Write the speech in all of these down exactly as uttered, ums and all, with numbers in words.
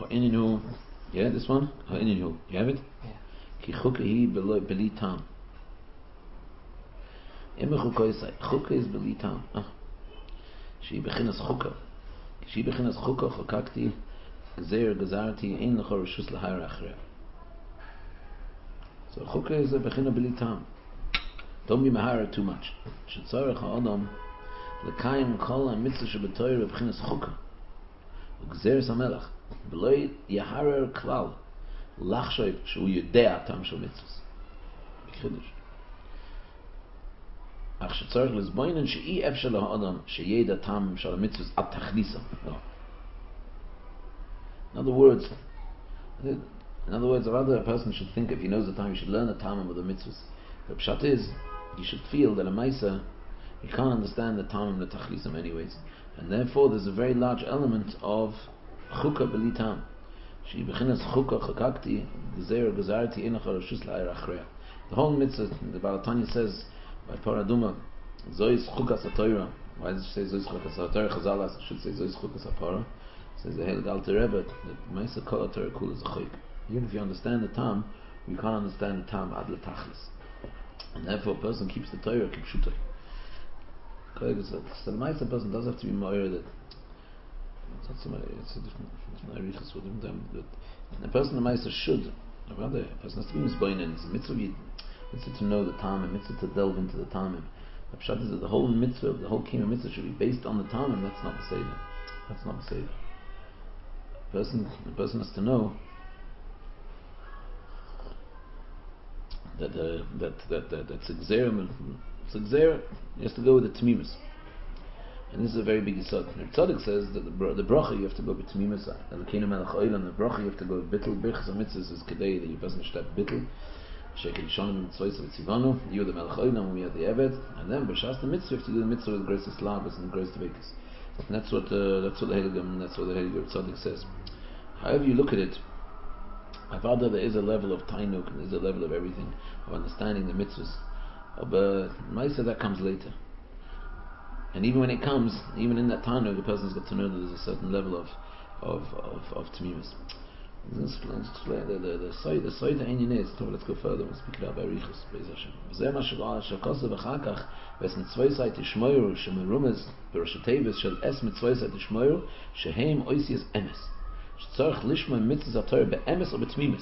Ha'ininu, yeah, this one? Ha'ininu, you have it? Yeah. Ki chukah hi beli tam. Ima chukah is chukah is beli tam. She bechinas chukah. She bechinas chukah chokakti gzeir gazarti ein lecha reshus lahayr achrei. So chukah is a bechina beli tam. Don't be mahara too much. Shetzarech ha'adam lekayim kol ha-mitzvah shebetoyre bechinas chukah. וגזירס המלך ולא יהרר כלל לחשוב שהוא יודע הטעם של מצווה בחידוש אך שצריך לסבוינן שאי אפשר לאדם שידע טעם של המצווה עד תכניסה. In other words in other words rather a person should think if he knows the time he should learn the time of the mitzvahs. The pshat is you should feel that a maisa you can't understand the time of the tachlisam anyways, and therefore there's a very large element of chukah beli tam. She bechinas chukah chakakti gzeir gazarti ein lecha reshus lahayr achrei. The whole mitzvah, the Baal Tanya says by paraduma, zois chukas haTorah. Why does it say zois chukas haTorah? Chazal should say zois chukas haPorah. Says the Heilig Alter Rebbe that Meisa Kol HaTorah Kul is a chayk. Even if you understand the tam, you can't understand the tam ad letachlis, and therefore a person keeps the Torah kipshutai. So the Meisa person does have to be more that it's not so much, it's a different, it's not a richas for different time, but a person the Meisa should, or rather a person has to be misboinen. It's a mitzvah, mitzvah to know the tam, a mitzvah to delve into the tam. The pshat is that the whole mitzvah, the whole kingdom mitzvah should be based on the tam, and that's not the seder. That's not the seder. The person, the person has to know that uh, that that that that's exerim. It's exer. He has to go with the tmimus, and this is a very big yisod. The tzaddik says that the the bracha you have to go with tmimus. The kingdom melech oilam. The bracha you have to go with bittul. Birchas mitzvahs is kedei that you doesn't step bittul. Shekel yishonim mitzvahs v'tzivanu. You the melech oilam. We have the evet, and then b'shas the mitzvah you have to do the mitzvah with grace slavas and grace tvekas. And that's what uh, that's what the Heiligam, that's what the Heiligam Tzaddik says. However you look at it, Avada, there is a level of tainuk, and there's a level of everything, of understanding the mitzvahs. But Maisa, that comes later. And even when it comes, even in that tainuk, the person's got to know that there's a certain level of of of, of tmimus. Let's explain the the the side the side of Enyin is. Let's go further. We'll speak about Berichus. Be'ez Hashem. V'zeh ma shel shakosah v'chakach v'es mitzvay side tishmoyru shemerumez b'rashatevis shel es mitzvay side tishmoyru shehem oisias emes shetzarich lishma mitzvah zator be'emes or betmimis.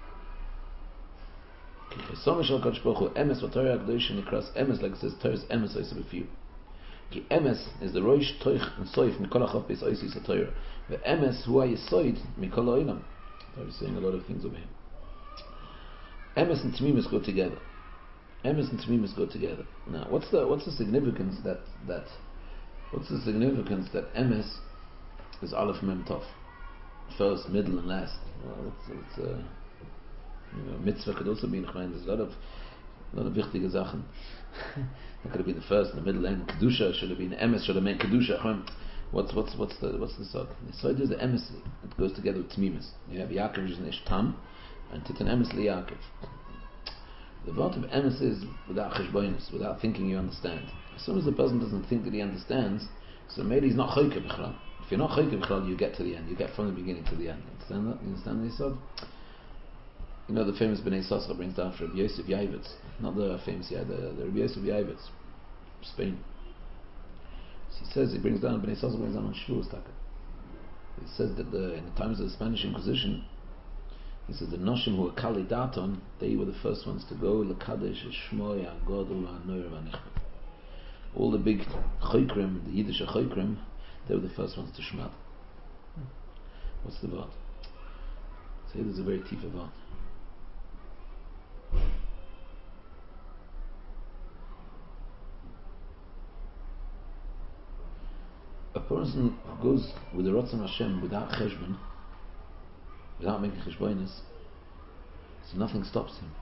Ki chesom shel Kadosh Baruch Hu emes v'torah hakadosh nikras emes, like it says Torah's emes oisa b'fiu. Ki emes is the roish toich and soif mikol hachaf beis oisis haTorah. Ve'emes hu hayisoid mikol ha'olam. I'm saying a lot of things over here. Emes and Tmimus go together. Emes and Tmimus go together. Now, what's the what's the significance that that what's the significance that Emes is Aleph Mem Tov, first, middle, and last? Well, it's, it's uh, you know, mitzvah could also be in Chaim. There's a lot of a lot of wichtige Sachen. That could have been the first, and the middle, and Kedusha should have been Emes should have meant Kedusha. What's what's what's the what's the sod? The sod is the emes. It goes together with tmimus. You have Yaakov which is an ishtam, and titan emes li Yaakov. The word of emes is without cheshboinus, without thinking you understand. As soon as the person doesn't think that he understands, so maybe he's not choyke b'chlal. If you're not choyke b'chlal, you get to the end. You get from the beginning to the end. Understand that? You understand the sod? You know the famous Bnei Sasra brings down from Rabbi Yosef Yaivitz, not the famous yeah, the, the Rabbi Yosef Yaivitz, Spain. He says, he brings down, Bnei Sasra brings down on Shavuos Taka. He says that the, in the times of the Spanish Inquisition, he said the Noshim who were Kali Daton, they were the first ones to go, L'Kadesh, Shmoy, Agodol, Anoir, Vanichbet. All the big Choykrim, the Yiddish Choykrim, they were the first ones to Shmad. What's the word? Say there's a very tifa word. A person who goes with the Ratzon Hashem without cheshbon, without making cheshbonis, so nothing stops him.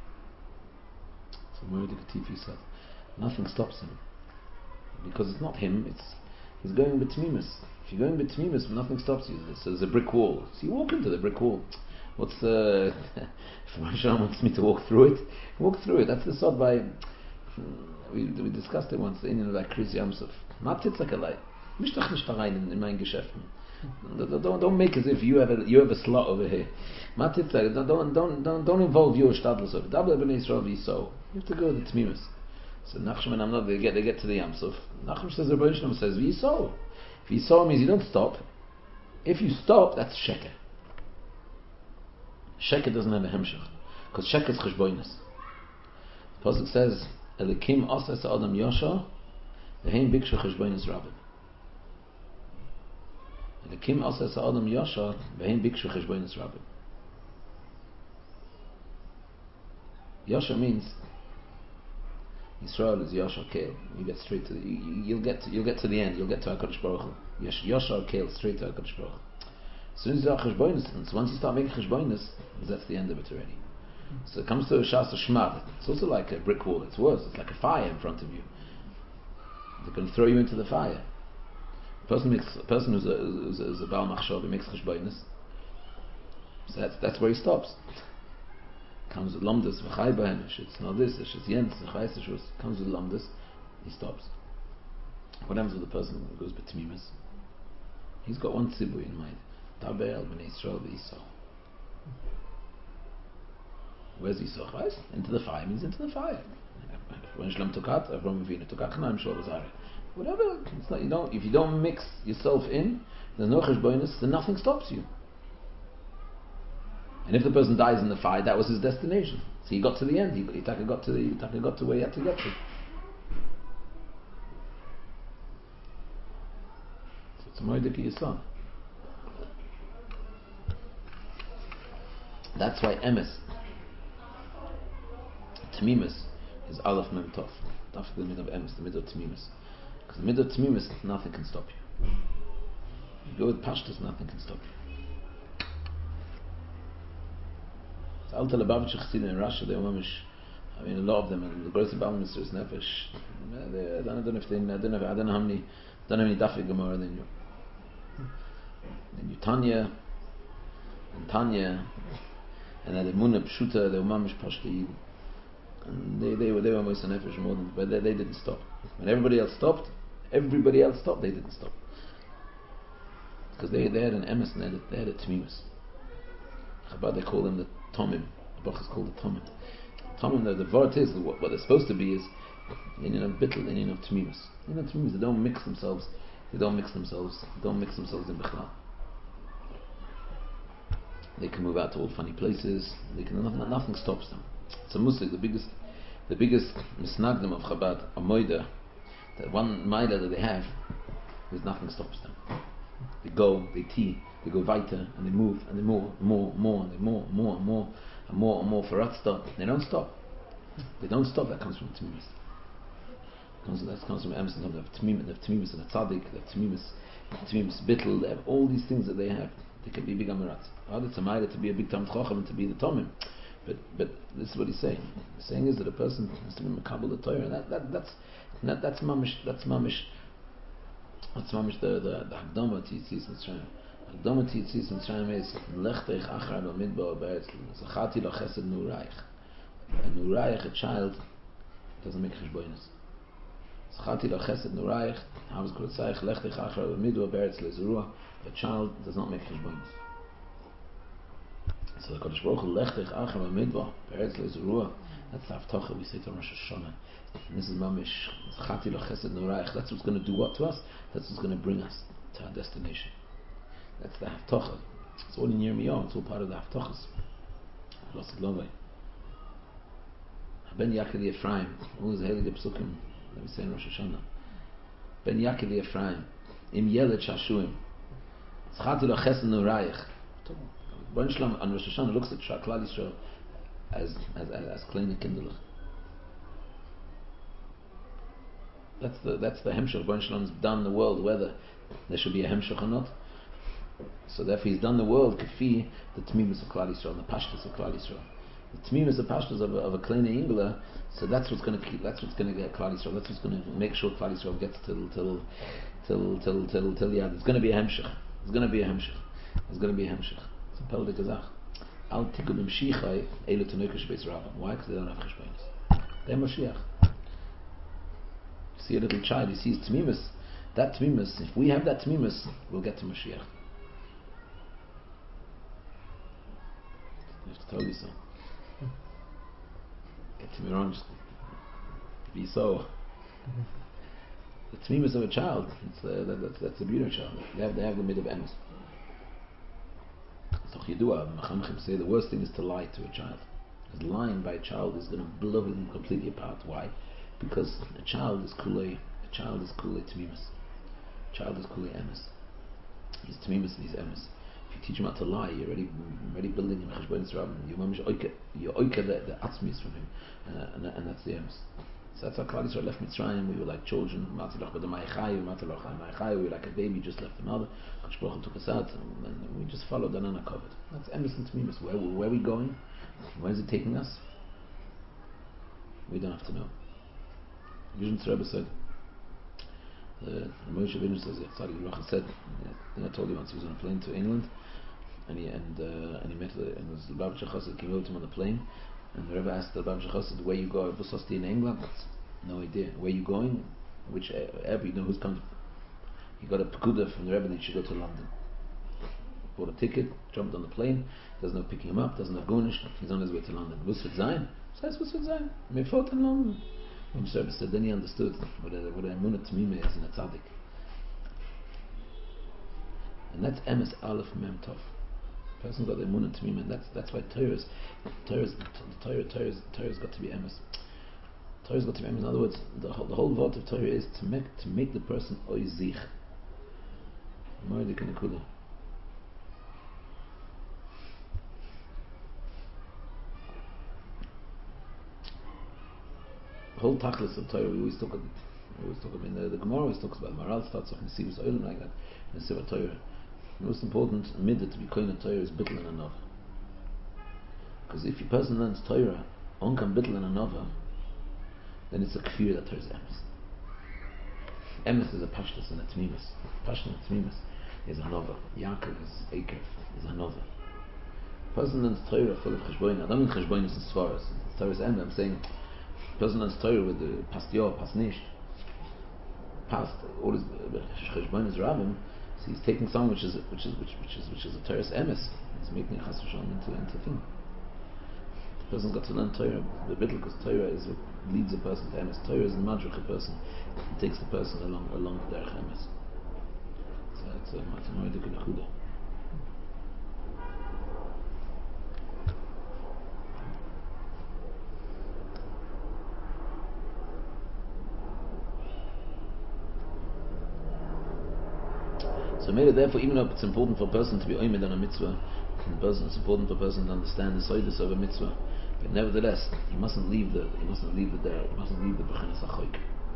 So Murad Katifi said, nothing stops him. Because it's not him, it's he's going with tmimus. If you're going with tmimus, nothing stops you. So there's a brick wall. So you walk into the brick wall. What's the... if Moshe wants me to walk through it, walk through it. That's the sod by... We, we discussed it once, the Indian of that Chris Yamsuf. Not it's like a light. Mich doch nicht da rein in, in meinen Geschäften. Don't, don't, don't make as if you have a, you have a slot over here. Matit, don't, don't, don't, don't, don't involve your shtadlus of Dabla ben Yisrael v'Yisrael. You have to go to the Tmimus. So Nachshon and Amnad, they get, they get to the Yam Suf. Nachshon says, the Rebbe Shalom says, v'Yisrael. V'Yisrael means you don't stop. If you stop, that's sheker. Sheker doesn't have a hemshech. Because sheker is cheshboinus. The Pasuk says, Elikim asas adam yosha, v'hein bikshu cheshboinus rabim. Elikim asas adam yosha, v'hein bikshu cheshboinus rabim. Yosha means Yisrael is Yosha Kale. You get straight to the, you, you'll get to, you'll get to the end. You'll get to HaKadosh Baruch Hu. Yosha Kale, straight to HaKadosh Baruch Hu. As soon as you have cheshboinus, once you start making cheshboinus, that's the end of it already. So it comes to a Shas Shmad. It's also like a brick wall. It's worse. It's like a fire in front of you. They're going to throw you into the fire. A person makes a person who's a who's a, who's a Baal Machshov, he makes cheshboinus. So that's that's where he stops. Comes with Lomdus, V'chai B'hemish, it's not this, it's just Yentz, V'chai Seshus, comes with Lomdus, he stops. What happens with the person who goes B'tmimus? He's got one tzibui in mind. Tabel B'nei Yisrael V'Yisrael. Where's Yisrael? Right? Into the fire means into the fire. When Shlem took out, Avram Avinu took out Chanaim Shol Azari. Whatever, it's not, you don't, if you don't mix yourself in, there's no cheshboinus, then nothing stops you. And if the person dies in the fire, that was his destination. So he got to the end. He, he got to the, he got to where he had to get to. So it's a moedik yisod. That's why emes, tmimus, is aleph mem tov. Taf the mid of emes, the mid of tmimus. Because the mid of tmimus, nothing can stop you. You go with pashtus, nothing can stop you. Alta Lubavitch Chassidim in Russia, they were mamish, I mean, a lot of them, and the greatest Baal Mitzvahs Nefesh. I don't know if they, I don't know, I don't know how many, I don't know how many Dafei Gemara than you. Then you Tanya, and Tanya, and then the Munah Pshuta, they were mamish Pashta. And they, they were, they were most Nefesh more than, but they, they didn't stop. When everybody else stopped, everybody else stopped, they didn't stop. Because they, they had an emes and they had a, they had a Tmimus. Chabad, they call them the Tomim. The Bach is called the Tomim. Tomim, the, the word is, what, what they're supposed to be is Inyan of Bittel, Inyan of Tmimus. Inyan of Tmimus, they don't mix themselves, they don't mix themselves, they don't mix themselves in Bechlal. They can move out to all funny places, they can, nothing, nothing stops them. It's a Muslim, the biggest, the biggest misnagdim of Chabad, a Moida, that one Maida that they have, is nothing stops them. They go, they tea, they go weiter, and they move, and they more, more, more, and they more, more, and more, and more, and more for Ratzda. They don't stop. They don't stop. That comes from Tmimus. Comes, that comes from Emerson. They have Tmimus, they have Tmimus and a Tzaddik, they have Tmimus, Tmimus Bittel, they have all these things that they have. They can be big Amirat. Oh, it's a Maida to be a big Tam Chacham and to be the Tomim. But but this is what he's saying. The saying is that a person has to be Makabal the Torah, and that, that that's that, that's mamish. That's mamish. That's mamish the the the Hakdama Tzitzis Mitzrayim. Hakdama Tzitzis Mitzrayim is Lechtech Achar B'Midbar Beretz Zachati Lo Chesed Nurayich. A Nurayich, a child, doesn't make cheshboinus. Zachati Lo Chesed Nurayich. Havas Kurotzayich Lechtech Achar B'Midbar Beretz Lezerua. A child does not make cheshboinus. So the Kodesh Baruch Hu Lechtech Achar B'Midbar Beretz Lezerua. That's the Haftocha we say to Rosh Hashanah. And this is mamish Chati Lo Chesed Nurayich. That's what's going to do what to us? That's what's going to bring us to our destination. That's the Haftocha. It's all in Yirmiyah. It's all part of the Haftochas. Lost Lovay. Ben Yaakov Ephraim. All these heilige psukim that we say in Rosh Hashanah. Ben Yaakov Ephraim. Im Yeled Shashuim. Chati Lo Chesed Nurayich. Ben Shlam on Rosh Hashanah looks at Klal Yisrael as as as, as kleine kinderlich. That's the that's the hemshach. Ben Shlam's done the world whether there should be a hemshach or not. So therefore he's done the world kafi the tmimus of Klal Yisrael, the pashtus of Klal Yisrael. The tmimus, the pashtus of a, of a kleine ingler. So that's what's going to keep. That's what's going to get Klal Yisrael. That's what's going to make sure Klal Yisrael gets till till till till till till yeah. There's going to be a hemshach. There's going to be a hemshach. There's going to be a hemshach. It's a peldik azach. Al tikkun imshichai elu tenukesh beis rabban. Why? Because they don't have cheshbonos. They're Mashiach. See a little child, he sees tmimus. That tmimus, if we have that tmimus, we'll get to Mashiach. I have to tell you so. Get to me wrong, just be so. The tmimus of a child, it's, uh, that, that's, that's the beauty of a child. They have, they have the mid of emes. So Chidua, Machamchim say the worst thing is to lie to a child. Because lying by a child is going to blow him completely apart. Why? Because a child is kulei, a child is kulei tmimus. A child is kulei emes. He's tmimus and he's emes. If you teach him how to lie, you're already, already building him cheshbonis rabim. You're mamish oike, you're oike the, the atzmis from him, uh, and, and that's the emes. So that's how Klal Yisrael left Mitzrayim. We were like children. We were like a baby just left the mother. Kodesh Baruch Hu took us out, and, and we just followed the Nana covered. That's emes and tmimus. Where, where are we going? Where is it taking us? We don't have to know. Vision Rebbe said. The Moshe Rabbeinu says, Tzaddik Yisrael said, I told you once he was on a plane to England, and he and uh, and he met the, and the Lubavitcher Chassid came out to him on the plane, and the Rebbe asked the Lubavitcher Chassid, where you go? Was in England? No idea. Where you going? Which Rebbe? You know who's coming? He got a pekuda from the Rebbe that he should go to London. Bought a ticket, jumped on the plane. There's no picking him up. There's no gonish. He's on his way to London. What's with Zion? Says what's with Zion? Me fought in London. And the Rebbe said then he understood what a what a emunah tmimah is in a tzaddik. And that's emes aleph mem tov. Person got the emunah tmimah, and that's that's why Torah's Torah's Torah Torah's Torah's got to be emes. Torah's got to be emes. In other words, the whole the whole word of Torah is to make to make the person oizich. Moedik and Nekuda. The whole tachlis of Torah, we always talk about, we always talk about, in the, the Gemara always talks about, Maral starts off in Nesivos Oilim like that, in Sefer Torah. The most important midah to be kohen of Torah is bittul and anova. Because if a person learns Torah, on can bittul and anova, then it's a kfir that Torah is emes. Emes is a pashtus and a tmimus. Pashtus and tmimus is anova. Yaakov is Ekev, is anova. A person learns Torah full of cheshboin. I don't mean cheshboin is in svaras. Torah is emes. I'm saying person learns Torah with the past yor, past nish, past all his cheshbonis rabim. So he's taking something which is which is which which is which is a Torah's emes. He's making a chas v'shalom into into thing. The person's got to learn Torah, the bittul, because Torah is what leads a person to emes. Torah is the madrich a person. It takes the person along along the derech emes. So it's a mathematik and nechuda. So maybe therefore, even though it's important for a person to be oimed on a mitzvah, it's important for a person to understand the soidus of a mitzvah, but nevertheless, he mustn't leave the he mustn't leave the he mustn't leave the b'chinas hachoik.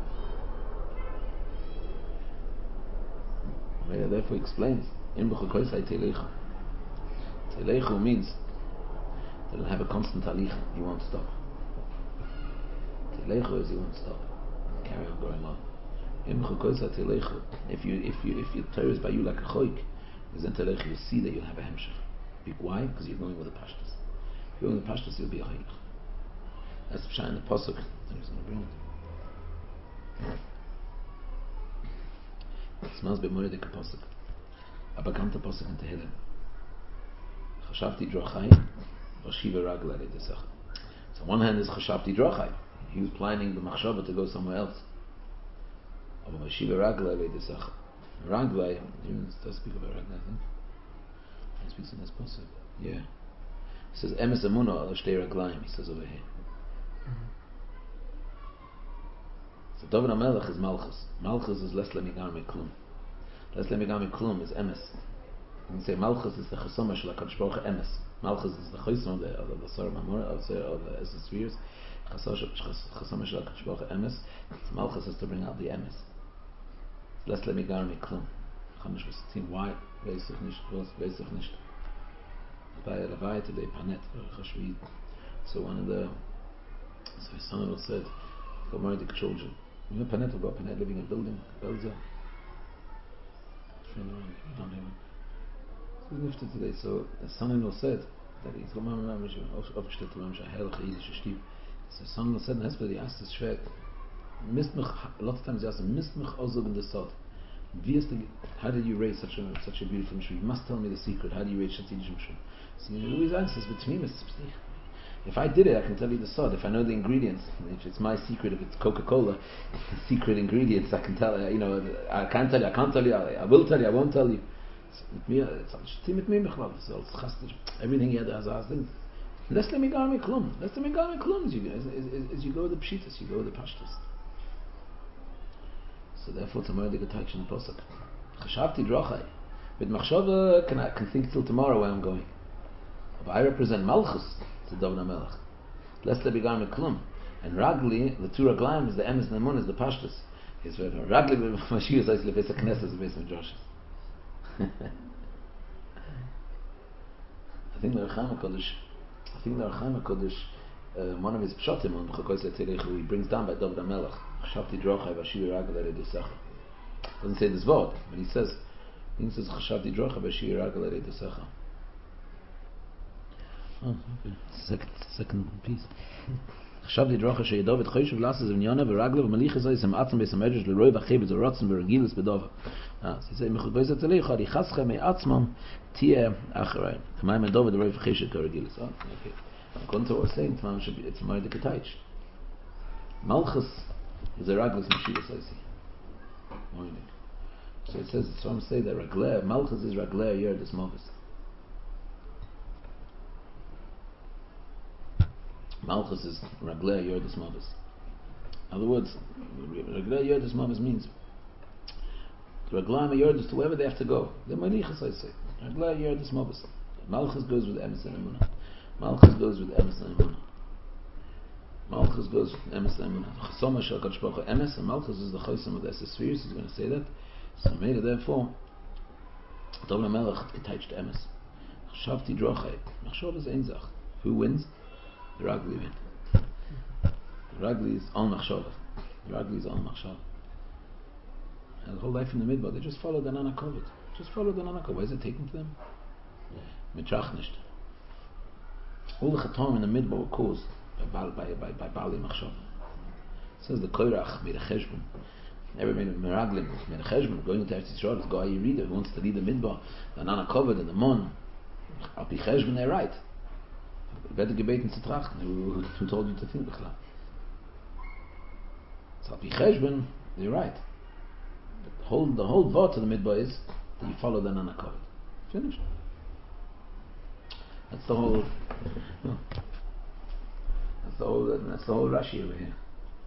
Maybe therefore he explains in b'chokoisai teileicha. Teileicha means that he'll have a constant halicha. He won't stop. Teileicha is he won't stop. Carry on going on. If you if you if your Torah is by you like a choik, then telech you see that you'll have a hemshech. Why? Because you're going with the pashtus. If you're going with the pashtus, you'll be a choik. That's the pshat in the pasuk. It smells bit more like a pasuk. A bekannte pasuk in Tehillim. Chashavti drachai, vashiva ragla leidesach. So on one hand is chashavti drachai. He was planning the machshava to go somewhere else. Aber Mashiva Ragla Leidesach. Ragla, even does speak about Ragla, I think. He speaks in this passage. Yeah. He says, Emes Amunah al Shtei Raglaim, he says over here. Mm-hmm. So David HaMelech is Malchus. Malchus is Les Lemigar Me Klum. Les Lemigar Me Klum is Emes. And you say Malchus is the Chasoma Shel HaKadosh Baruch Hu Emes. Malchus is the Chasoma of the Sor Mamora, of the Esser Spheres. Chasoma Shel HaKadosh Baruch Hu Emes. Malchus is to bring out the Emes. Les Lemigar Me Klum. Chamish V'Sittim. Why? Weiß ich nicht. Was? Weiß ich nicht. Bei Ravai today, Panet, Chashvid. So one of the, so his son-in-law said, got married to children. You know Panet about Panet living in a building, Belza. So he lifted today. So the son-in-law said that he's got Mama Mama aufgestellt to Mama Herrlich Yiddish Stieb. So his son-in-law said, and that's where he asked his Shvet, Mist mich, a lot of times he asked him, Mist mich aussuchen des Sod. How did you raise such a such a beautiful tree? You must tell me the secret. How do you raise such a beautiful tree? So you always answers between us. If I did it, I can tell you the sod. If I know the ingredients, if it's my secret, if it's Coca-Cola, secret ingredients, I can tell you. You know, I can't tell you. I can't tell you. I, I will tell you. I won't tell you. With me, it's with me. Everything he had as a thing. Let's let me go on klum. Let's let me go on klum. As you go with the pshitas, you go with the pashtas. So therefore, it's a more good touch in the posuk. Chashavti drochai. With machshava, can I can think till tomorrow where I'm going. But I represent malchus to David HaMelech. Let's let me go on klum. And ragli, the two raglaim is the emes and the mun is the pashtas. It's very ragli with Mashiach says leves a knesses is based on Joshua. I think the Rechaim HaKodesh, I think the Rechaim HaKodesh, uh, one of his pshatim on B'chakos Le'Terech, he brings down by David HaMelech, Chashavti drochai v'ashiri ragel eredesecha. Doesn't say this word, but he says, he says Chashavti drochai v'ashiri ragel eredesecha. Oh, okay. Second, second piece. Chashavti drochai she'yedovet choyshev lasses v'nyana v'ragel v'malicha zay sem atzam b'esam medrash l'roi v'chebet z'rotzen v'regilis b'dova. Ah, so he says, Mechut Tzalei Chari Chaschem Me'atzmam Tieh Acharayim. K'mayim David Roi V'cheshet K'regilis. Oh, okay. According to what we're saying, it's a Moed Ketayich. Malchus is a Raglis Mashiach Saisi. Morning. So it says, so I'm saying that Ragleh, Malchus is Ragleh Yerdis Movis. Malchus is Ragleh Yerdis Movis. In other words, Ragleh Yerdis Movis means Raglaim Yerdis to wherever they have to go. The Malichas I say. Raglaim Yerdis Movis. Malchus goes with Emes and Emunah. Malchus goes with Emes and Emunah. Malchus goes with Emes and Emunah. Chasoma Shel Kadosh Baruch Hu Emes, and Malchus is the Chosam of the Esespheres. He's going to say that. So maybe therefore, David HaMelech getouched Emes. Chashavti drochai. Machshov is Einzach. Who wins? The Ragli win. The Ragli is on Machshov. The Ragli is on Machshov. And the whole life in the midbar, they just follow the Nana Kovet. Just follow the Nana Kovet. Where is it taken to them? Mitrach nicht. All the Chatam in the midbar were caused by by by by Bali Machshav. It says the Koirach made a cheshbon. Never made a Meraglim made a cheshbon. Going to Eretz Yisrael, this guy you read it who wants to lead the midbar, the Nana Kovet and the Mon. Al pi cheshbon, they're right. Better gebeten zu trachten. Who, who told you to think b'chla? So al pi cheshbon, they're right. The whole, the whole vort of the midbar is that you follow the Nana Kovet. Finished. That's the whole. No. That's the whole. That's the whole Rashi over here.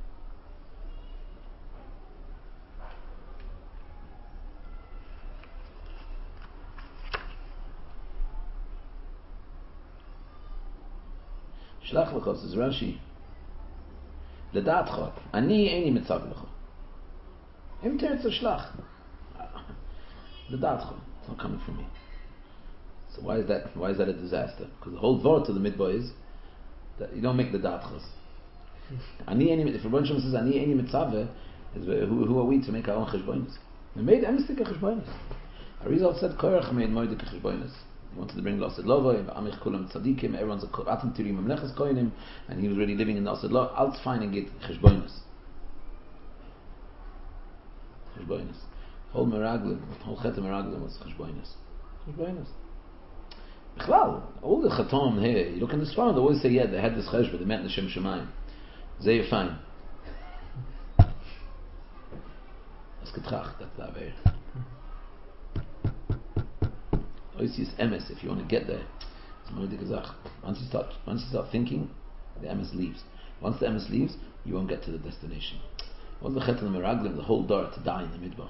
Shlach lecha says Rashi. Ledatcha, ani eini mitzav lecha. Im teretz shlach. Ledatcha, it's not coming from me. So why is that? Why is that a disaster? Because the whole vort of the midbar is that you don't make the datchas. Ani eni. If Rabban Shem says ani eni mitzaveh, who who are we to make our own cheshbonos? We made emistik cheshbonos. Arizal said Korach made moedik cheshbonos. He wanted to bring the Asad Lova, Amich Kulam Tzadikim, everyone's a Atam Tirim Memleches Koinim, and he was already living in the Asad Lova. I'll find and get cheshbonos. Cheshbonos. Whole meraglim, whole chet meraglim was cheshbonos. Cheshbonos. Bichlal, all the Chatam here, you look in the Sfarim, they always say, yeah, they had this cheshbon, they meant the Shem Shemayim. Zeh fine. That's getracht, that's that way. Always use emes if you want to get there. It's more gesagt. Once you start, once you start thinking, the emes leaves. Once the emes leaves, you won't get to the destination. What's the chet and the meraglim, the whole door to die in the midbar?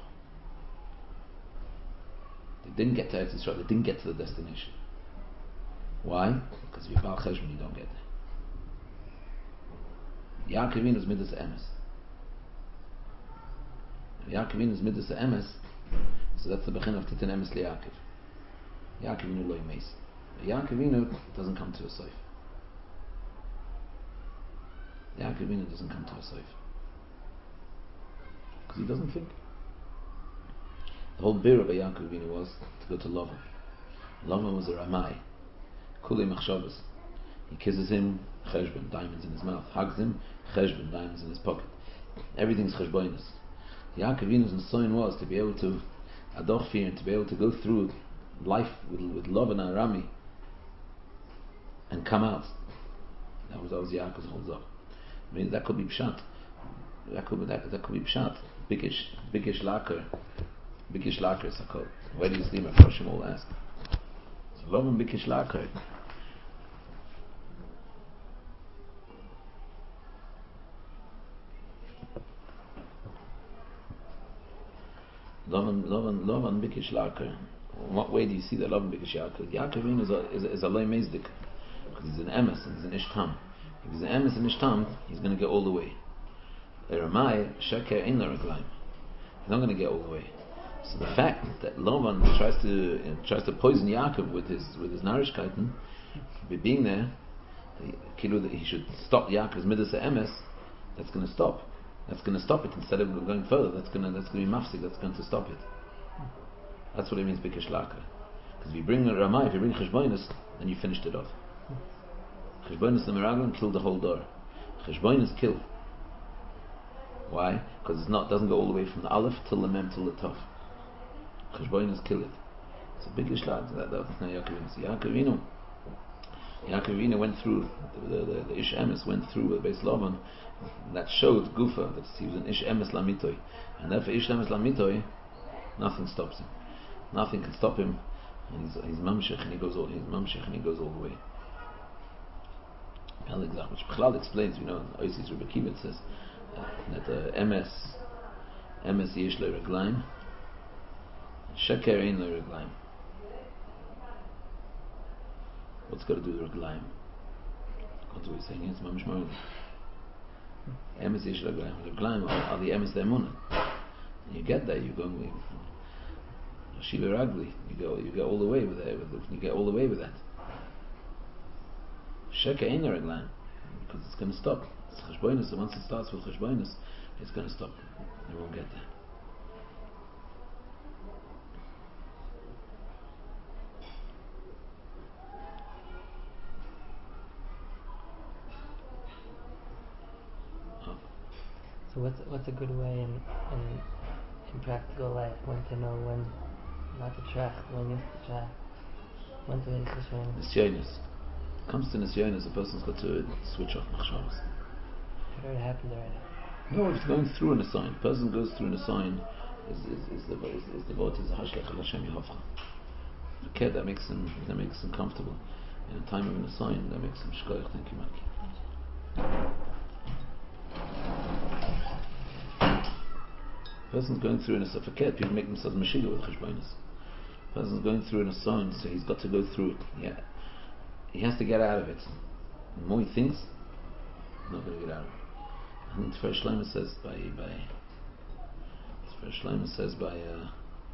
They didn't get to Eretz Yisrael, they didn't get to the destination. Why? Because if you're Baal Cheshbon, you don't get there. Yaakov Avinu is midas emes. Yaakov Avinu is midas emes, so that's the bechin of Titan emes liYaakov. Yaakov Avinu lo yimeis. Yaakov Avinu doesn't come to a soif. Yaakov Avinu doesn't come to a soif because he doesn't think. The whole beer of Yaakov Avinu was to go to Lavan. Lavan was a Ramai. Kuli machshavas. He kisses him, cheshbon, diamonds in his mouth. Hugs him, cheshbon, diamonds in his pocket. Everything's cheshbonis. Yaakov Avinu's sign was to be able to adoch fear and to be able to go through life with with love and arami and come out. That was that was Yaakov's whole zach. I mean that could be pshat. That could be that, that could be pshat. Bigish bigish laker. Bigish laker is a code. Where do you see my question all ask? So love and bigish laker. Love and love and love and bigish laker. In what way do you see that love and bigish laker? Yaakov is a is a, is a loy mezdik. Because he's an emes and he's an ishtam. If he's an emes and ishtam, he's going to get all the way. Eramai sheker in the reglaim. He's not going to get all the way. So the fact that Lavan tries to uh, tries to poison Yaakov with his with his narishkeiten, by being there, he, that he should stop Yaakov's midas emes. That's going to stop. That's going to stop it instead of going further. That's going to that's going to be mafsik. That's going to stop it. That's what it means bikish laka. Because if you bring Ramai, if you bring cheshboinus, then you finished it off. Cheshboinus and Meraglim killed the whole door. Cheshboinus kill. Why? Because it's not doesn't go all the way from the aleph till the mem till the tov. Cheshboinus kill it. It's a big ishlag. That that's not Yaakov Avinu. So Yaakov Avinu, Yaakov Avinu went through the the, the, the ish emes went through with Beis Lavan. That showed Gufa that he was an ish emes lamitoy, and therefore ish emes lamitoy, nothing stops him. Nothing can stop him. And he's he's mamshech and he goes all he's mamshech and he goes all the way. Alexander, which Bechlal explains, you know, Oisis Rebbe Kiva says uh, that uh, M S M S yesh le reglaim, sheker ein le reglaim. What's got to do with reglaim? What's what he's saying? It's mamish marli. M S yesh le reglaim. Reglaim are, are the M S de'emunah. You get there, you go with Shiva Ragli. You go, you go all the way with that. You get all the way with that. Sheker ain't a reglaim because it's going to stop. It's cheshboinus, and once it starts with cheshboinus, it's going to stop. You won't get there. Oh. So what's what's a good way in in in practical life when to know when not to track, when yes to track, when to hit cheshboinus? Nisyonis. Comes to nisyonis, a person's got to switch off machshavas. It already happened already. No, it's going through an assign. A person goes through an assign is is, is the is, is the vote is hashlech al Hashem Yehovcha. Okay, that makes him that makes him comfortable. In a time of an assign, that makes him shkoyach. Thank you, Maki. Person's going through an assign. People make themselves mashiga with cheshbonis. Person's going through an assign, so he's got to go through it. Yeah. He has to get out of it. The more he thinks, he's not going to get out of it. I think Tfer Shlomo says by by Tfer Shlomo says by uh,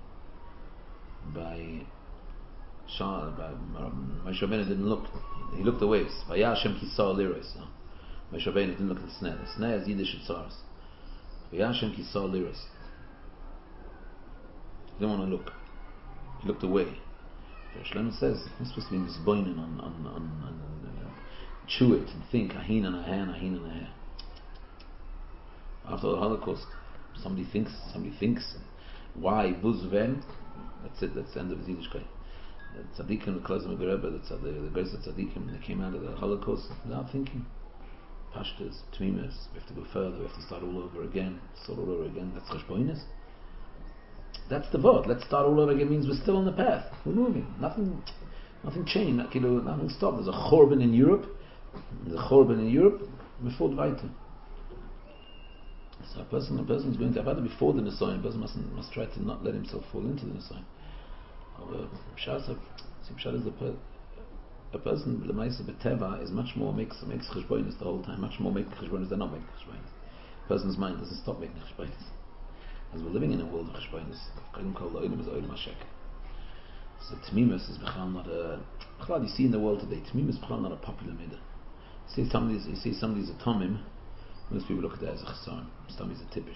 by Shah by um, Moshe Rabbeinu didn't look. He looked away. Vayashem kisar liros. Moshe Rabbeinu didn't look at the snare. The snare is Yiddish tzaras. Vayashem kisar liros. He didn't want to look. He looked away. Shlomo says you're supposed to be misboinen on on on, on uh, chew it and think ahin and ahin ahin and ahin. After the Holocaust, somebody thinks somebody thinks why buz ven. That's it. That's the end of the Yiddishkeit. The tzaddikim, the Klezmer Rebbe, the the great tzaddikim, they came out of the Holocaust without thinking. Pashtas, tmimas. We have to go further. We have to start all over again. Start all over again. That's cheshboinus. That's the word. Let's start all over again means we're still on the path. We're moving. Nothing, nothing changed. Nothing stopped. There's a chorban in Europe. There's a chorban in Europe. Before the weiter. So a person, a person is going to have to before the Nisayan. A person must must try to not let himself fall into the Nisayan. Pshat is a per, a person the Ma'aser B'Teva is much more makes makes cheshbonis the whole time. Much more making cheshbonis than not making cheshbonis. A person's mind doesn't stop making cheshbonis. As we're living in a world of cheshbonis, so tmimus is b'chal not a. B'chal you see in the world today, tmimus is b'chal not a popular midah. You see somebody's, you see somebody's a tomim. Most people look at that as a chesaron. Somebody's a tippish.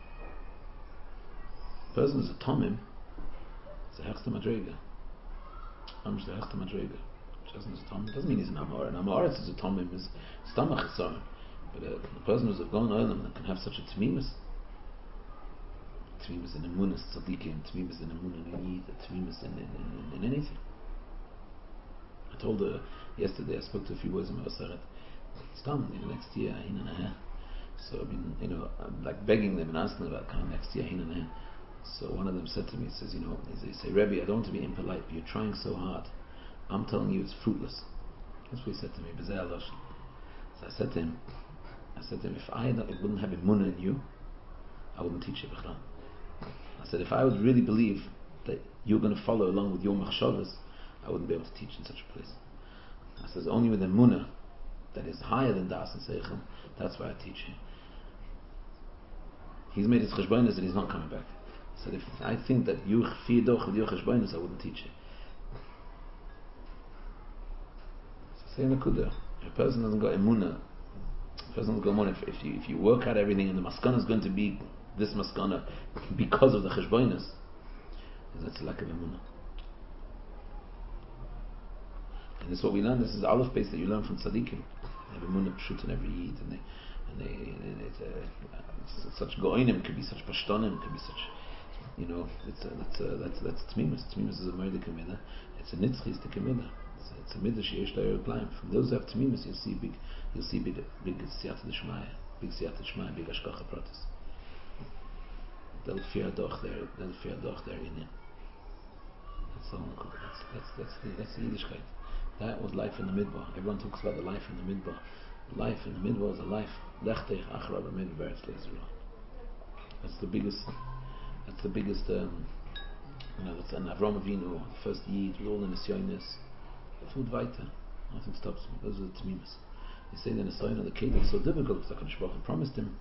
A person is a tomim. It's a hechsta madrega. I'm just a hechsta madrega. Person is a tomim. Doesn't mean he's an amor. An amor is a tomim is stomach chesaron. But a, a person who's a gone oilam that can have such a tmimus. Tmimus in Emunah Tzadikim, Tmimus in Emunah Yid, Tmimus in, in, in, in anything. I told her yesterday, I spoke to a few boys in Maseret, it's done, you know, next year, hin and a half. So I've been, you know, I'm like begging them and asking them about kind of next year, hin and a half. So one of them said to me, he says, you know, they say, Rebbe, I don't want to be impolite, but you're trying so hard. I'm telling you it's fruitless. That's what he said to me. So I said to him, I said to him, if I wouldn't have emunah in you, I wouldn't teach you Bechlan. I said, if I would really believe that you're going to follow along with your machshavas, I wouldn't be able to teach in such a place. I said, only with emunah that is higher than das and seichel, that's why I teach you. He's made his cheshbonos that he's not coming back. I said, if I think that you fear doch with your cheshbonos, I wouldn't teach you. So say nakuda. If a person doesn't got emunah, if a person doesn't got emunah, if, if you if you work out everything and the maskana is going to be this maskana because of the cheshbonos, that's a lack of emunah. And this is what we learn. This is the aleph base that you learn from tzaddikim. They have emunah pshut in every yid, and they and they and it's, uh, it's such goinim, it could be such pashtonim, it could be such, you know, it's a, that's a, that's that's tmimus. Tmimus is a murder kamidah. It's a nitzchis the kamidah. It's a, it's a midah sheyesh lo replying. From those who have tmimus, you'll see big, you'll see big, big siyata d'shmaya, big siyata d'shmaya, big ashkacha pratis. They'll fear doch there. They'll fear doch there in it. That's all. That's that's that's the that's the Yiddishkeit. That was life in the midbar. Everyone talks about the life in the midbar. Life in the midbar is a life. Lechtech achra b'midbar etzleizra. That's the biggest. That's the biggest. Um, you know, that's an Avram Avinu, the first Yid, with all the nisyonis. Food weiter. Nothing stops him. Those are the tmimas. You say the nisayon of the cave is so difficult because HaKadosh Baruch Hu promised him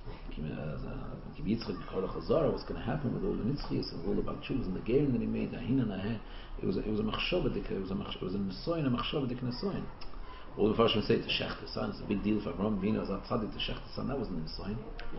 what's going to happen with all the nitzchis and all the balchuvas and the gerim that he made. It was a, it was a machshavadik, it was a it was a nisayon, a machshavadik nisayon. All the Farshim say to shech the son. It's a big deal for Avram Avinu as a tzaddik to shech the son. That wasn't the nisayon.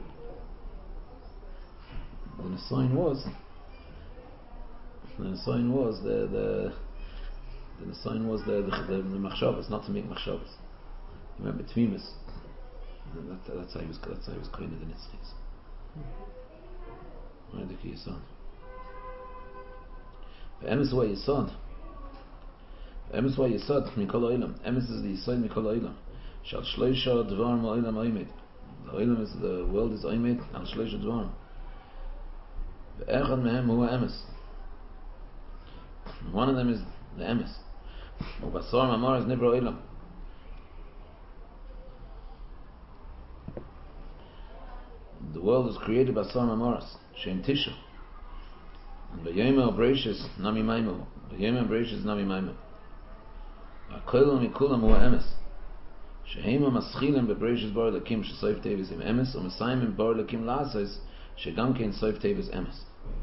The nisayon was the nisayon was the the the nisayon was the the, the, the machshavas, not to make machshavas. Remember tmimus. That, that's how he was. That's how he was kind of the nitzchis. Right, the key yisod. Emes wa yisod. Emes wa yisod mikol ha'olam. Emes is the yisod mikol ha'olam. Shal shloisha dvarim ha'olam ha'omed. The olam is the world is omed al shloisha dvarim. Ve'echad mehem hu emes. One of them is the emes. Ubasar mamar is nibra olam. The world is created by Sar Mamoras, Shem Tisha. And V'yema Abrashis Nami Maimu. V'yema Abrashis Nami Maimu. V'akolam Mikulam Hu Emes. Shehema Maschilim B'Abrashis Bar Lakim Shesoif Tevis Im Emes O Mesayim Bar Lakim La'asais Shegam Kein Soif Tevis Emes.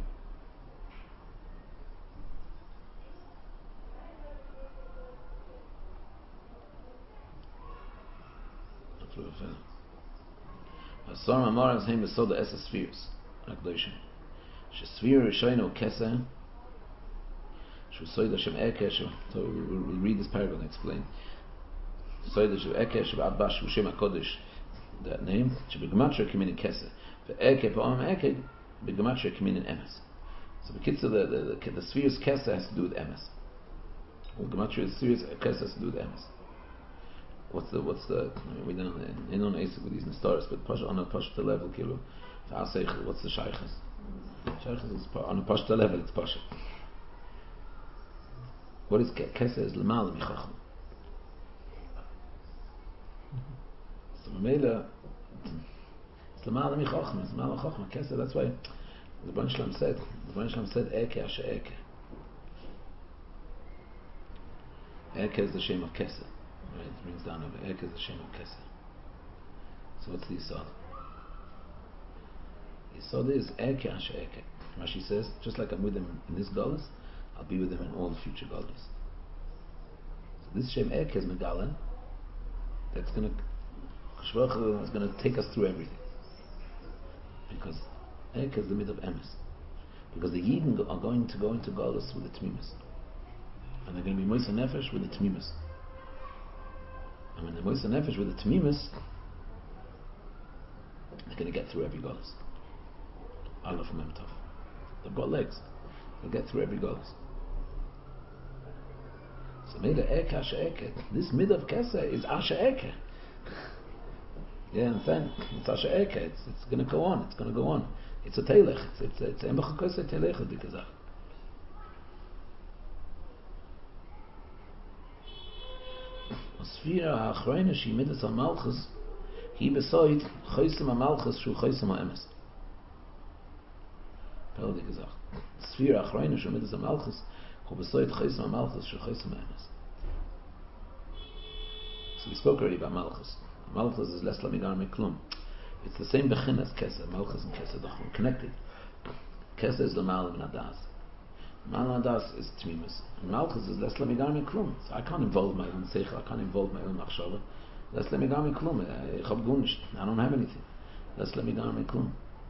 Asar Mamar is him besod the Esa spheres. Akdoshim. Shesphere Rishoino Kesa. Shusoid Hashem Ekesh. So we'll read this paragraph and explain. Soid Hashem Ekesh B'ad Bash Shem HaKodesh. That name. Shebegmatria Kimin in Kesa. Ve'Eke Pa'am Eke Begmatria Kimin in Emes. So the kids of the the, the, the spheres Kesa has to do with Emes. Well, Gematria spheres Kesa has to do with Emes. What's the what's the I mean, we don't in on Asik with these Nestaris, but Pasha on a Pasha level kilo. What's the Shaykhs? Shaykhs is on a Pasha level. It's Pasha. What is Kesa? Is Lamal Michacham. So Mamela, it's Lamal Michacham. It's Lamal Michacham. Kesa. That's why the Ban Shalom said. The Ban Shalom said Eke Asher Eke. Eke is the shame of Kesa. Right, it brings down over Ek is the Shem of Kesa. So what's the Yisod? Yisod is Eke Asher Eke. Rashi says, just like I'm with him in this Golas, I'll be with him in all the future Golas. So this Shem Eke is Megala. That's going to Kishvach is going to take us through everything. Because Eke is the mid of Emes. Because the Yidden are going to go into Golas with the Tmimus. And they're going to be Moisa Nefesh with the Tmimus. And when they're Moisa Nefesh with the Tmimus, they're going to get through every Golas. Aleph Mem Tov. They've got legs. They'll get through every galus. So made a Eke Asher Eke. This mid of Keser is Asher Eke. Yeah, understand? It's Asher Eke. It's, it's going to go on. It's going to go on. It's a Telech. It's it's a Emach Keser Telech Dikazach. Sfira Achrayna She Midas HaMalchus He beside Chosem HaMalchus Shu Chosem HaEmes. Pel Dikazach. Sfira Achrayna She Midas HaMalchus Who beside Chosem HaMalchus Shu Chosem HaEmes. So we spoke already about Malchus. Malchus is less lamigar meklum. It's the same bechin as Keser. Malchus and Keser are connected. Keser is lamal min adas. Mal adas is tmimus. And Malchus is less lamigar meklum. So I can't involve my own seichel. I can't involve my own machshava. Less lamigar meklum. Ich hab gunisht. I don't have anything. Less lamigar meklum.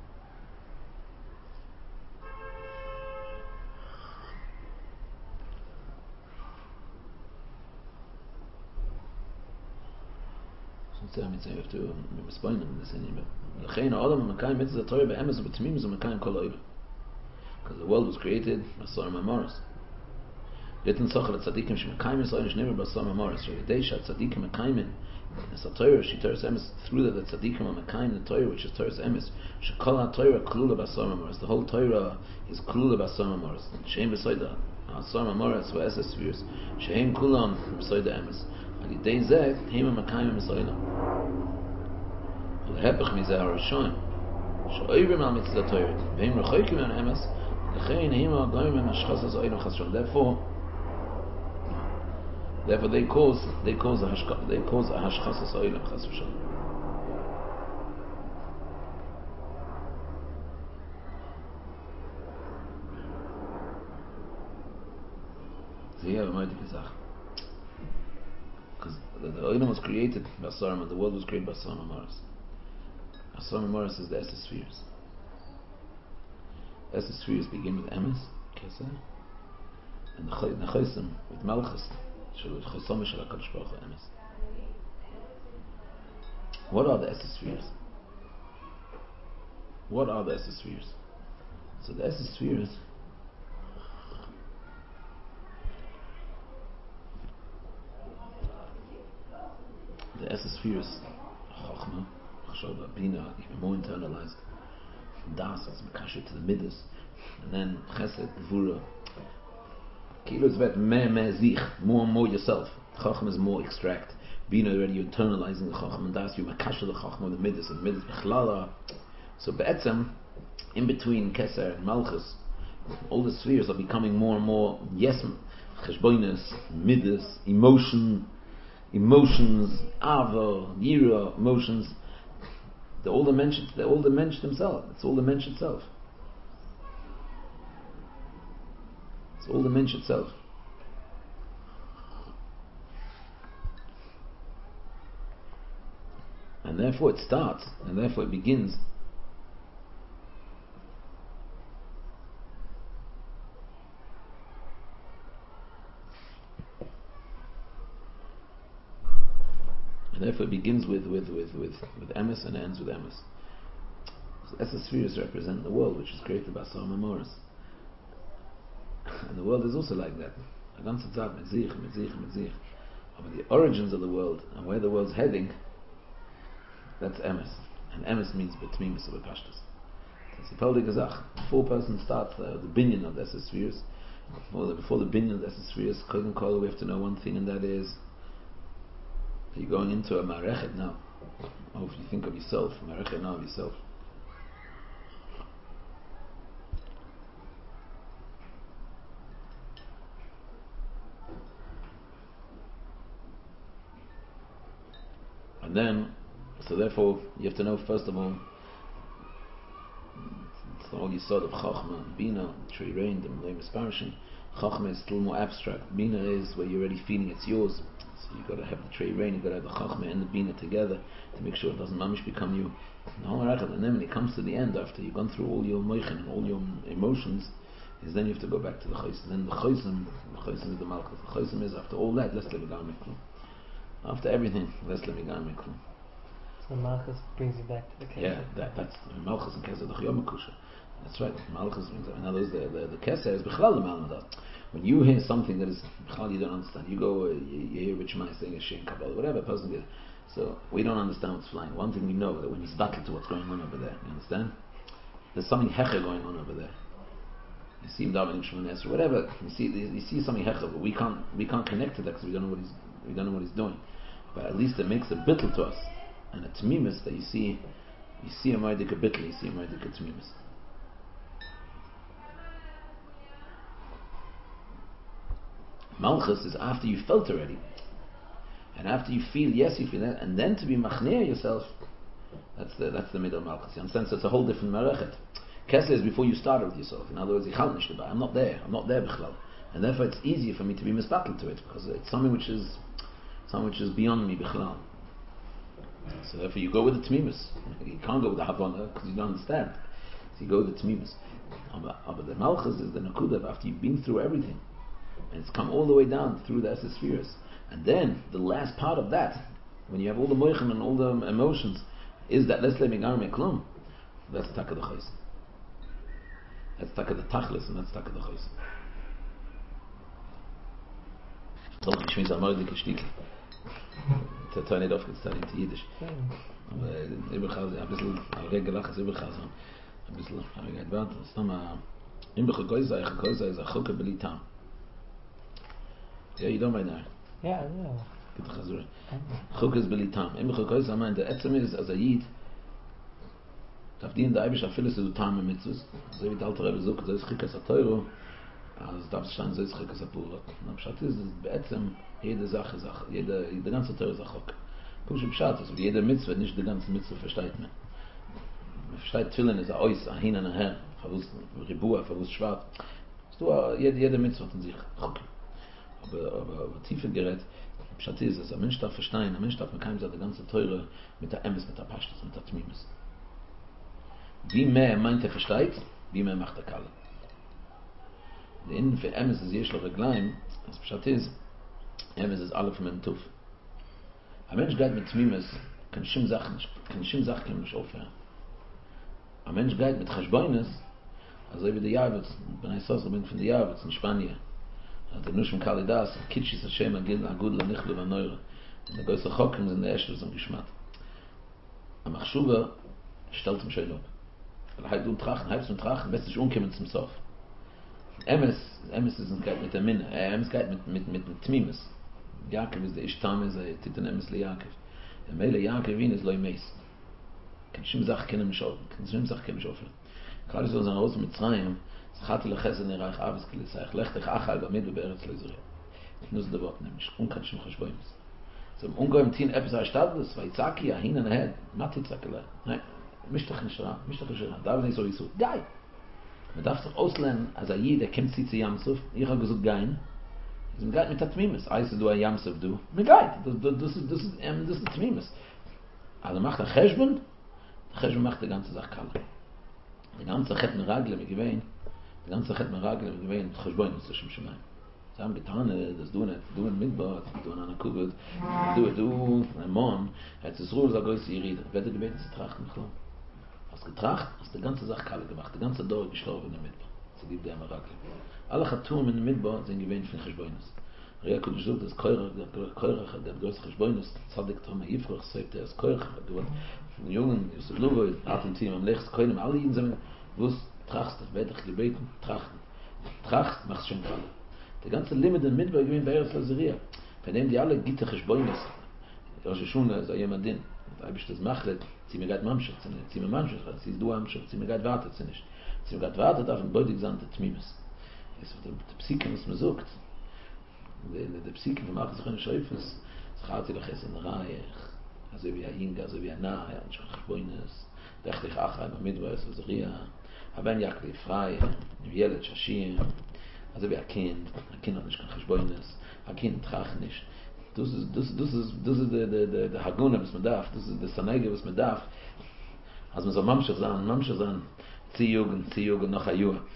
So I mean, you have to respond in this anyway. L'chein ha'olam ha'makayim mitzvah Torah be'emes u'b'tmimos u'makayim kol ha'olam. Because the world was created by Basar Mamoros. Written sochel tzadikim she'makayim yisrael shneimah Basar Mamoros. V'yidei she'tzadikim makayim es ha'Torah she Torah's emes through that the tzadikim are makayim the Torah which is Torah's emes. She'kol ha'Torah klula Basar Mamoros. The whole Torah is klula Basar Mamoros. She'em beside the Basar Mamoros v'eses spheres. She'em kulam beside the emes. על-ידי זה, הם המקיים מסוילים. ולהפך מזה הראשון, שאויבים על מצוות התורה, והם רחוקים מן האמס, לכן הם הגויים הם השחס האוילים חס ושלום. Therefore, therefore they cause, they cause a hashkas, they cause a hashkas האוילים חס ושלום. זה יהיה במועד כזך. Because the, the Olam was created by Saram and the world was created by Saram Amoris. Saram Amoris is the Esser spheres. Esser spheres begin with Emes, Keser, and the Chosim with Malchus, Shal Chosom Shal HaKadosh Baruch Hu Emes. What are the Esser spheres? What are the Esser spheres? So the Esser spheres the Esser spheres, Chochmah, Chashova, Bina, even more internalized. Das is Mekasher to the Midas, and then Chesed, Gvura. Kilo is about meh meh zich, more and more yourself. Chochmah is more extract. Bina already you're internalizing the Chochmah, and Das you Mekasher the Chochmah, the Midas, and Midas Bechlala. So Be'etzem, in between Keser and Malchus, all the spheres are becoming more and more yes, Cheshboinus, Midas, emotion. Emotions, ava, yira, emotions, they're all the mensch, they're all the mensch themselves. It's all the mensch itself. It's all the mensch itself. And therefore it starts, and therefore it begins. And therefore it begins with with with with, with Emes and ends with Emes. So Esser spheres represent the world which is created by Saram Amoris. And the world is also like that. But the origins of the world and where the world's heading, that's Emes. And Emes means Betmimus or Bepashtas. So the four person starts uh, the binyan of the Esser spheres. Before the, before the binyan of the Esser spheres, we have to know one thing, and that is you're going into a marechet now. Or if you think of yourself, marechet now of yourself. And then, so therefore, you have to know first of all, it's all you saw of Chachma, Bina, Tree Rain, the Malay Misparishim. Chachma is still more abstract. Bina is where you're already feeling it's yours. So you've got to have the Trei Rain, you've got to have the Chachma and the Bina together to make sure it doesn't mamish become you. The whole Arachad, and then when it comes to the end, after you've gone through all your moichin and all your emotions, is then you have to go back to the Chosim. Then the Chosim, the Chosim is the Malchus. The Chosim is after all that, let's let me go. After everything, let's let me go. So Malchus brings you back to the Kesser. Yeah, that, that's Malchus and Kesser, the Chiyom Kusha. That's right. Malchus means, in other words, the, the, the Kesser is Bechlal Malmadat. When you hear something that is Bechlal you don't understand, you go, uh, you, you hear Rich Mai saying a Shem Kabbalah, whatever, a person gets. So we don't understand what's flying. One thing we know, that when he's battled to what's going on over there, you understand? There's something hecher going on over there. You see him davening Shemon Esrei, whatever. You see, you see something hecher, but we can't, we can't connect to that because we don't know what he's, we don't know what he's doing. But at least it makes a bittul to us, and a tmimus that you see, you see a moedik a bittul, you see a moedik a tmimus. Malchus is after you felt already, and after you feel, yes, you feel that, and then to be machnei yourself. That's the that's the middle of Malchus. You understand? So it's a whole different marachet. Kesser is before you started with yourself. In other words, I'm not there. I'm not there b'chlal, and therefore it's easier for me to be misbattled to it because it's something which is something which is beyond me b'chlal. So therefore, you go with the tmimus. You can't go with the havana because you don't understand. So you go with the tmimus. But the Malchus is the nakuda after you've been through everything, and it's come all the way down through the Esser spheres, and then the last part of that, when you have all the moichin and all the emotions, is that let's let me gar me klum. That's taka the chayis. That's taka the tachlis, and that's taka the chayis. Doch ich schmiss amar dike shtikli. To turn it off, it's turning to Yiddish. Aber Iberchaz, ein bisschen, ein Regelach ist Iberchaz. Ein bisschen, aber ich warte, es ist nochmal, im Bechokoizai, Bechokoizai ist a Choke Belitam. Yeah, you don't mind that. Yeah, yeah. Get the Chazur. Choke is Belitam. Im Bechokoizai meint, der Etzem ist, als a Yid, darf die in der Eibisch Afilis ist Utam im Mitzvus, so wie der Alte Rebbe sucht, so ist Chikas HaTeuro, also darf es stehen, so ist Chikas HaPurat. Und Pshat ist, beätzem, jede Sache, Sache, jede, die ganze Teure Sache. Pusche Pshat, also jede Mitzvah, nicht die ganze Mitzvah versteht man. Man versteht Tfilen ist ein Ois, ein Hin und ein Her, verwusst Ribua, verwusst Schwarz. Du, jede, jede Mitzvah von sich. Aber, aber, aber tiefer gerät, Pshat ist, dass ein Mensch darf verstehen, ein Mensch darf mit keinem sagen, die ganze Teure mit der Emes, mit der Pashtas, mit der Tmimis. Wie mehr meint er versteht, wie mehr macht er Kalle. Der Innen für Emes ist Jeschlo Regleim, das Pshat ist, Emes ist alle von meinem Tuf. Ein Mensch geht mit Tmimis, kann Schim Sachen nicht, kann Schim Sachen nicht aufhören. Ein Mensch geht mit Chashboines, also wie der Javitz, wenn ich so bin von der Javitz in Spanien, hat er nur schon Kalidas, Kitschis Hashem, Agil, Agudla, Nichlu, Vanoire, und der Göße Chokim sind der Eschel zum Geschmack. Am Machshuva stellt ihm schön auf. Weil halt um Trachen, halb zum Trachen, best sich umkommen zum Sof. Emes, Emes ist ein Geid mit der Minne, Emes geht mit, mit, mit, mit Tmimis. Yaakov ist der Ishtamis, er titten Emes le Yaakov. Der Meile Yaakov in ist loi Meis. Kein Schim Sach kennen mich auf, kein Schim Sach kennen mich auf. Gerade so sein Rosa mit Zrayim, es hat le Chesed nereich Aves Kilisach, lechtech Achal bamid beberetz leizureh. Nur so der Wort nämlich, unkan Schim Chashboimis. So im Ungarn Tien Epis Ashtadlis, weil Zaki, Ahin an Ahed, Mati Zakele. Nein, mishtach nicht ran, mishtach nicht ran, darf nicht so wie so. Gai! Man darf sich auslernen, als er jeder kommt sie zu Yamsuf, ich habe gesagt, gein, ist ein Geid mit der Tmimis. Eise du a Yamsuf, du, mit Geid, das ist, das ist, ähm, das ist Tmimis. Also macht der Cheshbon, der Cheshbon macht die ganze Sache kalt. Die ganze Chet Meragle, mit Gewein, die ganze Chet Meragle, mit Gewein, mit Cheshbon, das ist schon Shemayim. Sie haben getan, das du nicht, du in Midbar, du in einer Kubit, du, du, ein Mann, hat es Ruhe, sag euch, ihr redet, werde gebeten zu trachten, klar. Hast getracht, hast die ganze Sache kalt gemacht, die ganze Dore gestorben in der Midbar. Sie gibt der Meragle. Alle Chaturim in der Midbar sind gewähnt von Cheshbonis. Rea Kudish sagt, das Keurach, der Keurach, der größte Cheshbonis, Zadik Tome Yifrach, sagt er, das Keurach, du hast von Jungen, Yusuf Lugo, Atem am Lechs, Keinem, alle Jeden sind, wo es trachst, werde ich gebeten, trachten. Tracht, machst schon kalt. Der ganze Limit in Midbar gewinnt bei Eretz Lazaria. Von dem die alle Gitte Cheshbonis, Rosh Hashuna, sei jemand din, da habe ich das Machlet, zieh mir geit Mamschach, zieh mir Mamschach, zieh du Mamschach, zieh mir geit wartet sie nicht. Zieh mir geit wartet auf ein beutig gesandte Tmimis. Das ist der Psyche, was man sagt. Der Psyche, wenn man sich eine Schäufe ist, es hat sich in Reich, also wie ein Inga, also wie ein Nah, ja, und schon Cheshbonis, dachte ich, ach, einmal mit, weiß, was Ria, aber ein Jakli frei, im Jelet, Shashim, also wie ein Kind, ein Kind hat nicht kein Cheshbonis, ein Kind trach nicht. Das ist, das, das ist, das ist der, der, der, der Haguna, was man darf, das ist der Sanege, was man darf. Also man soll Mamschach sein, Mamschach sein, zieh Jugend, zieh Jugend noch ein Jahr.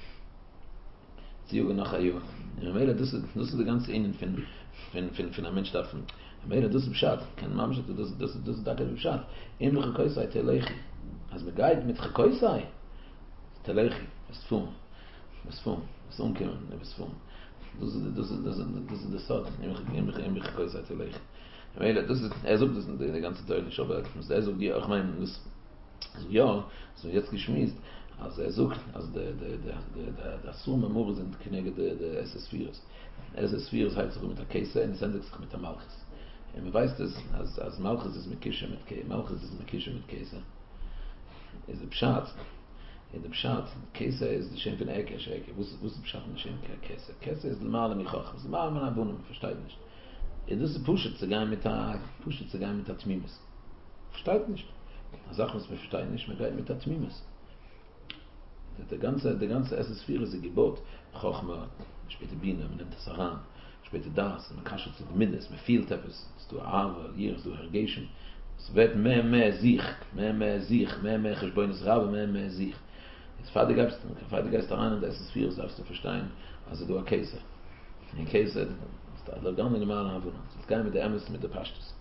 Zieh Jugend noch ein Jahr. Ja, das ist, das ist der ganze Innen von, von, von, von einem Mensch darf, Meile das Pshat, kein Mamshat, das das das da kein Pshat. Im Chakoisai telechi. Als me guide mit Chakoisai. Telechi, ist fum. Ist fum. Ist unkemen, ist fum. Das ist das ist das ist das ist das Sort. Im im im Chakoisai telechi. Meile das ist er sucht das die ganze Teil nicht, aber das er so die auch mein das so ja, so jetzt geschmiest. Also er sucht, also der der der der der Summe Mur sind knege der der S S vier. S S vier heißt so mit der Käse und sendet sich mit der Malchus. Und man weiß das, als als Malchus ist mit Kische mit Käse, Malchus ist mit Kische mit Käse. Ist der Pshat, in dem Pshat, Käse ist die Schempen Ecke, Ecke. Was was der Pshat mit Schempen Käse? Käse ist normal mit Koch, das mal man abonn, versteht nicht. Und das pusht zu gehen mit der pusht zu gehen mit der Tmimis. Versteht nicht. Da sagt man es versteht nicht, man geht mit der Tmimis. Der ganze der ganze S S vier ist ein Gebot, Chochma, später Bina, man nimmt das heran, später das, man kann schon zu dem Mindes, man fehlt etwas, es du Ahava, hier ist du Hergation, es wird mehr, mehr sich, mehr, mehr sich, mehr, mehr Cheshboines Rabbe, mehr, mehr sich. Jetzt fahrt der Geist, fahrt der Geist daran, und der S S vier darfst du verstehen, also du a Käse. Ein Käse, das ist gar nicht normal Havuna, das ist gar nicht mit der Emes, mit der Pashtus.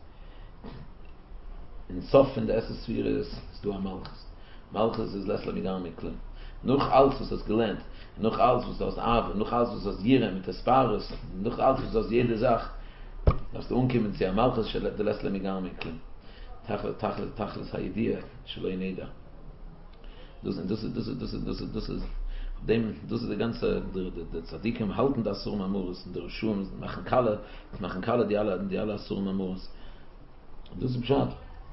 In Sof in der S S vier ist, ist du a Malchus. Malchus ist Lesla Migar Miklim. Noch alles, was das gelernt, noch alles, was das Ave, noch alles, was das Jirem, mit der Sparus, noch alles, was das jede Sache, dass du umkommen, sie am Malchus, der Lesla Migar Miklim. Tachle, Tachle, Tachle, Hayidiyah, Shaloi Neda. Das ist, das ist, das ist, das ist, das ist, das ist, dem, das ist der ganze, der, der, der Tzadikim halten das Surum Amuris, und der Schuhen machen Kalle, machen Kalle, die alle, die alle Surum Amuris. Das ist Pshat.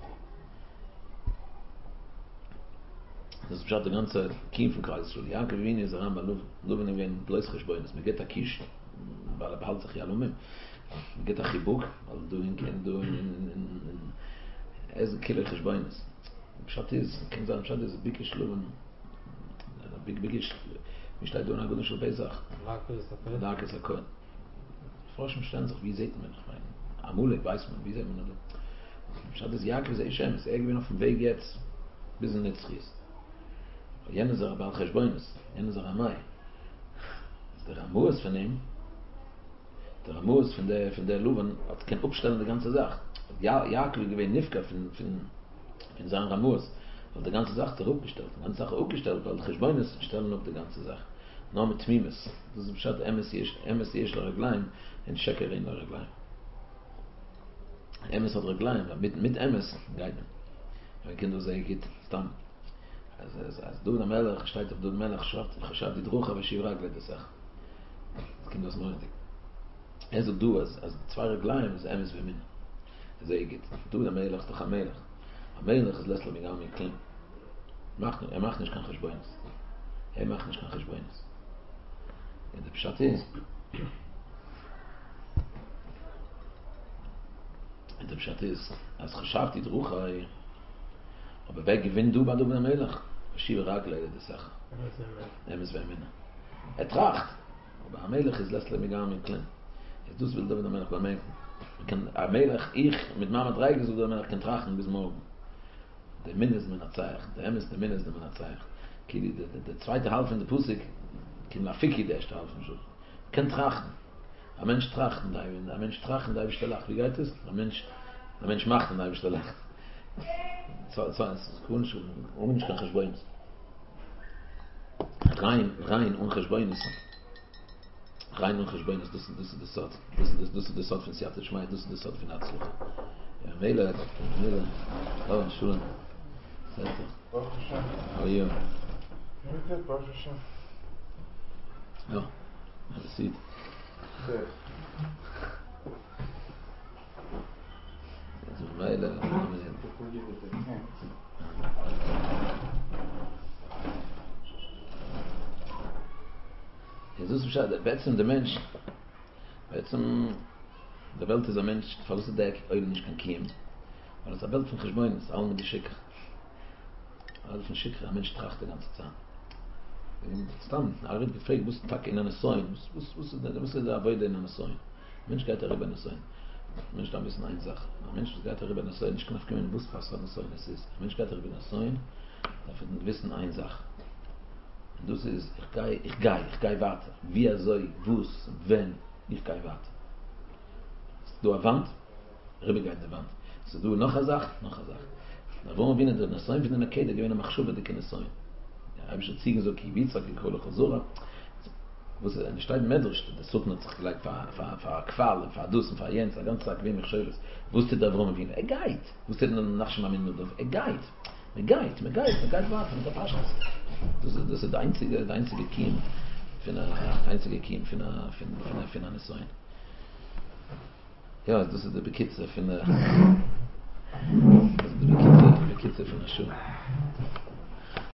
Das ist der ganze Kiefenkreis. Jakob Wien ist Ramba, nur wenn wir ein Bleus Cheshboines. Man geht a Kish, weil er behält sich ja Lumim. Man geht a Chibuk, weil du in, du in, in, in, es ist Killer Cheshboines. Pshat ist, kann sagen, Pshat ist ein Bikisch Lumim, ein Bikisch, wie steht du in der Gudel von Pesach? Dark ist Akon. Forschen stellen sich, wie sieht man, ich meine, Amulik weiß man, wie sieht man das? Pshat ist Jakob, ist Eishem, ist er gewinn auf dem Weg jetzt, bis in Nitzchis. Jene Sache bei Al-Cheshboines, jene Sache Amai. Der Ramus von ihm, der Ramus von der, von der Luven, hat kein Upstellen der ganze Sache. Ja, Jakob gewinnt Nifka von, von, von seinem Ramus, weil die ganze Sache der aufgestellt, die ganze Sache aufgestellt, weil Cheshboines stellen auf die ganze Sache. Nur mit Tmimis. Das ist bestimmt M S I ist Reglein, in Sheker in Reglein. M S hat Reglein, mit, mit M S geht man. Wenn Kinder sagen, geht es dann. אז אז דוד המלך שטייט דוד המלך שרט חשב דרוחה ושירג לדסך kind das neue also du as as zwei Reglein ist ems wie min also ich geht du der Melech der Melech der Melech ist lässt mir gar nicht klein macht er macht nicht kein Cheshboines er macht nicht kein Cheshboines in der Pshat ist in der Pshat ist als geschafft die Drucha aber wer gewinnt du bei du der Melech Shiva Ragla das Sache ems wie min er tracht aber Amelech ist lässt mir gar nicht klein jetzt du will der Melech beim kann Amelech ich mit Mama drei gesucht der Melech kann trachten bis morgen der Mindest meiner Zeit der ems der Mindest meiner Zeit kili der der zweite halb in der Pusik kin la fiki der Stahl von so kann trachten ein Mensch trachten da ein Mensch trachten da ist der Lach wie geht es ein Mensch ein Mensch macht da ist der Lach so so ist kunst und nicht kann Cheshboines rein rein und Cheshboines rein und Cheshboines das das das das das das das das das von Seattle schmeißt das das das von Atzlo ja Mele Mele oh schön sehr gut how are you Okay, Baruch Hashem. ja have a seat Good. also Mele Before you get the chance. Jesus beschad, בעצם der Mensch, בעצם der Welt ist ein Mensch, falls der Deck, oil nicht kann kiem. Aber es ist eine Welt von Cheshboines, alle mit die Schicker. Alle von Schicker, ein Mensch tracht die ganze Zeit. Es dann, er wird gefragt, wo ist der Tag in einer Säune? Wo ist der Avoide in einer Säune? Ein Mensch geht darüber in einer Säune. Ein Mensch da ein bisschen einsach. Ein Mensch geht darüber in einer Säune, ich kann auf keinen Buspass von einer Säune, es ist. Ein Mensch geht darüber in einer Säune, darf er wissen einsach. Und das ist, ich gehe, ich gehe, ich gehe weiter. Wie er soll, wuss, wenn, ich gehe weiter. Du eine Wand, Rebbe geht der Wand. So du noch eine Sache, noch eine Sache. Na wo man binnen der Nesoin von der Nakeda gewinnt eine Machschuva die Nesoin. Ja, habe ich schon ziegen so Kiwitza, Kikolo Chazura. Wo es eine Stein Medrisch, das sucht noch sich gleich für Qual, für Dus und für Jens, der ganze Tag wie mich schönes. Wusste da warum wir er geht. Wusste dann nach schon mal mit er geht. Er geht, er geht, er geht warten mit der Paschas. Das ist das ist der einzige der einzige Kiem für eine einzige Kiem für eine für eine für eine Nesoin. Ja, das ist der Bekitze für eine das ist der Bekitze, Bekitze für eine Schuhe.